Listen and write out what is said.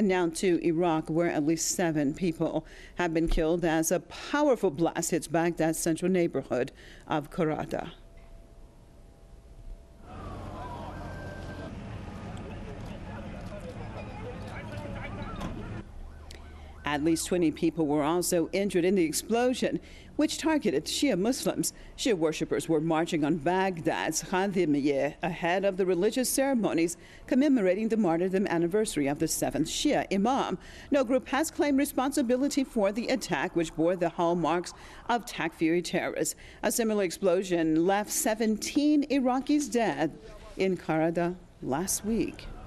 And now to Iraq, where at least 7 people have been killed as a powerful blast hits Baghdad's central neighborhood of Karada. At least 20 people were also injured in the explosion, which targeted Shia Muslims. Shia worshippers were marching on Baghdad's Khadimiyeh ahead of the religious ceremonies commemorating the martyrdom anniversary of the 7th Shia Imam. No group has claimed responsibility for the attack, which bore the hallmarks of Takfiri terrorists. A similar explosion left 17 Iraqis dead in Karada last week.